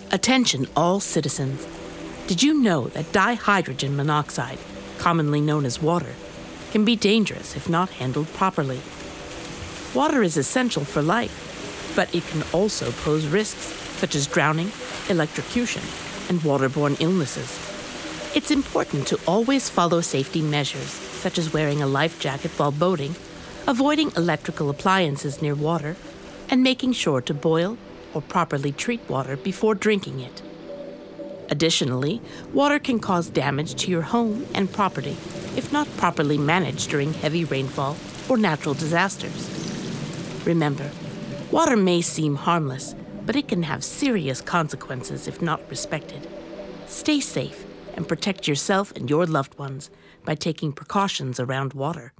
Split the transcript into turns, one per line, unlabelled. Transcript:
Attention all citizens. Did you know that dihydrogen monoxide, commonly known as water, can be dangerous if not handled properly? Water is essential for life, but it can also pose risks such as drowning, electrocution, and waterborne illnesses. It's important to always follow safety measures, such as wearing a life jacket while boating, avoiding electrical appliances near water, and making sure to boil or properly treat water before drinking it. Additionally, water can cause damage to your home and property if not properly managed during heavy rainfall or natural disasters. Remember, water may seem harmless, but it can have serious consequences if not respected. Stay safe and protect yourself and your loved ones by taking precautions around water.